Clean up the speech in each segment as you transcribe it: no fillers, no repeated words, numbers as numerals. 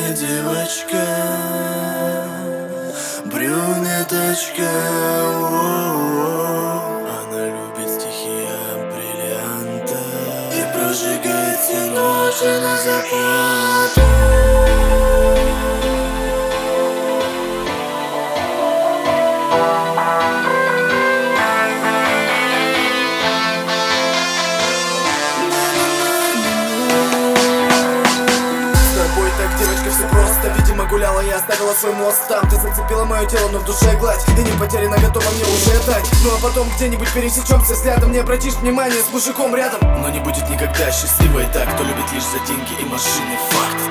девочка, брюнеточка. Она любит стихи о бриллиантах и прожигает все ночи на заплату. Все просто, видимо, гуляла, я оставила свой мост там. Ты зацепила мое тело, но в душе гладь и не потеряна, готова мне уже дать. Ну а потом где-нибудь пересечемся взглядом, не обратишь внимания с мужиком рядом. Но не будет никогда счастливой так, кто любит лишь за деньги и машины, факт.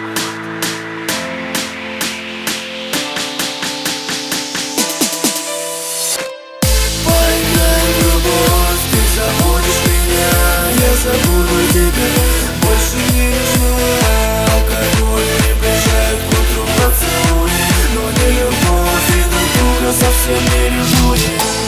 Поиграй в любовь, ты забудешь меня, я забуду тебя, больше не нужно. Но не любовь и друг друга совсем не ревнуем.